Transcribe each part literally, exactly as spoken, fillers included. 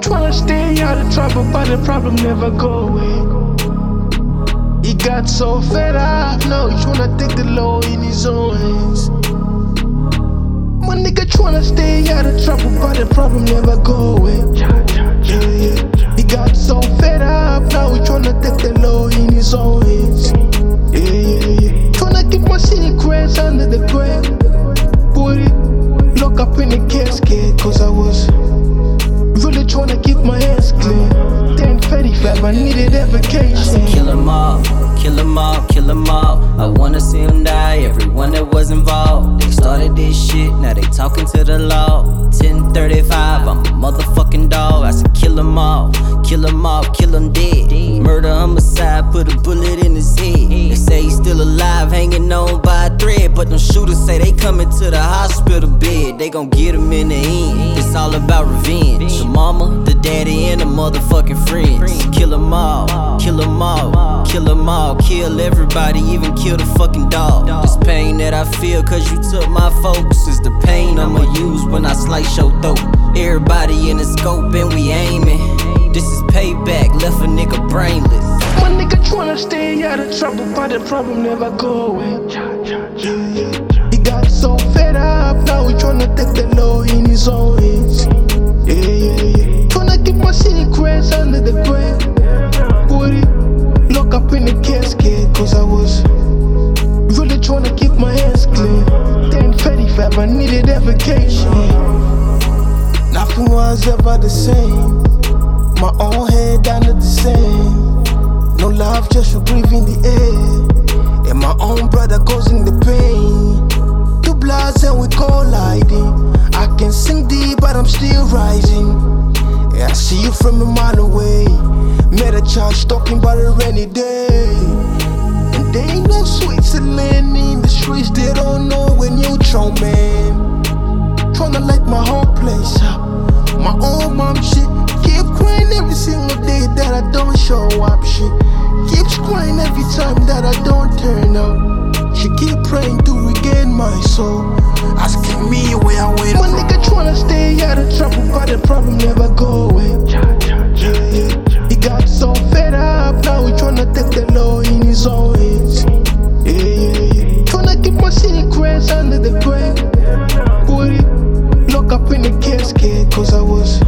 tryna stay out of trouble, but the problem never go away. He got so fed up, now he tryna take the law in his own hands. My nigga tryna stay out of trouble, but the problem never go away. Yeah, yeah. He got so fed up, now he tryna take the law in his own hands. Yeah, yeah, yeah. Tryna keep my secrets under the grave. Put it, lock up in the casket, cause I was really tryna keep my hands clean. ten thirty-five, I needed a vacation. Kill 'em all, kill 'em all, kill 'em all. I wanna see 'em die, everyone that was involved. They started this shit, now they talking to the law. ten thirty-five, I'm a motherfucking dog. I said kill 'em all, kill 'em all, kill 'em dead. Murder, homicide, put a bullet in his head. They say he's still alive, hanging on by a thread. But them shooters say they coming to the hospital bed. They gon' get him in the end, it's all about revenge. The mama, the daddy, and the motherfucking friends. Kill 'em all, kill 'em all, kill 'em all. Kill everybody, even kill the fucking dog. This pain that I feel cause you took my focus is the pain I'ma use when I slice your throat. Everybody in the scope and we aiming. This is payback, left a nigga brainless. My nigga tryna stay out of trouble, but the problem never go away. He got so fed up, now he tryna take the law in his own hands. Yeah, yeah, yeah. Tryna keep my secrets under the grave. Put it, lock up in the casket, cause I was really tryna keep my hands clean. ten thirty-five, I needed a vacation. Nothing was ever the same. My own head under the same. No love, just for breathing the air. And my own brother causing the pain. Two bloods and we colliding. I can sing deep, but I'm still rising. Yeah, I see you from a mile away. Met a child talking about a rainy day. And there ain't no Switzerland in the streets. They don't know when you throw, man. Tryna light my whole place up. My own mom shit. Keep crying every single day that I don't show up. She keeps crying every time that I don't turn up. She keep praying to regain my soul, asking me where I went. My nigga tryna stay out of trouble, but the problem never go away. Yeah, yeah. He got so fed up, now he tryna take the law in his own hands. Yeah, yeah, yeah. Tryna keep my secrets under the grave. Put it, lock up in the casket, cause I was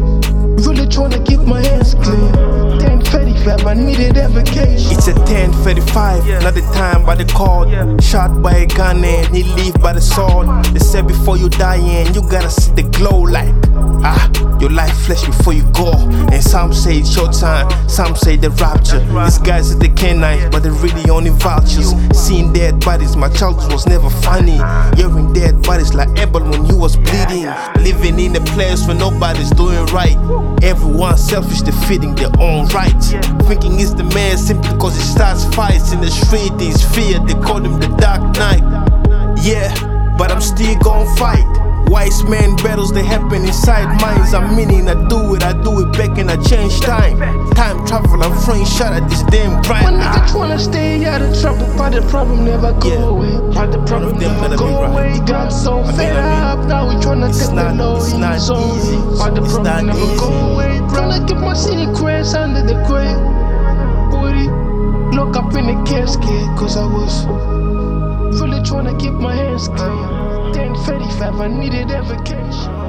really tryna keep my hands clean. ten thirty-five, I needed a vacation. It's a ten thirty-five, yeah. Not the time by the call. Yeah. Shot by a gun and he leave by the sword. They said before you die and you gotta see the glow like ah, your life flesh before you go. And some say it's your time, some say the rapture. These guys are the canines, but they're really only vultures. Seeing dead bodies, my childhood was never funny. Hearing dead bodies like Abel when you was bleeding. Living in a place where nobody's doing right. Everyone's selfish, defeating their own rights. Thinking it's the man simply cause he starts fights in the street. He's feared, they call him the Dark Knight. Yeah, but I'm still gon' fight. Wise man battles, they happen inside minds. I'm meaning I do it, I do it back and I change time. Time travel, I'm throwing shot at this damn My grind. nigga tryna stay out of trouble, but the problem never go Yeah. away. But the problem never go away. He got so fed up, now he tryna take the law in his own hands. But the problem never go away. Tryna keep my secrets under the grave. Put it, lock up in the casket, cause I was really tryna keep my hands clean. ten thirty-five, I needed a vacation.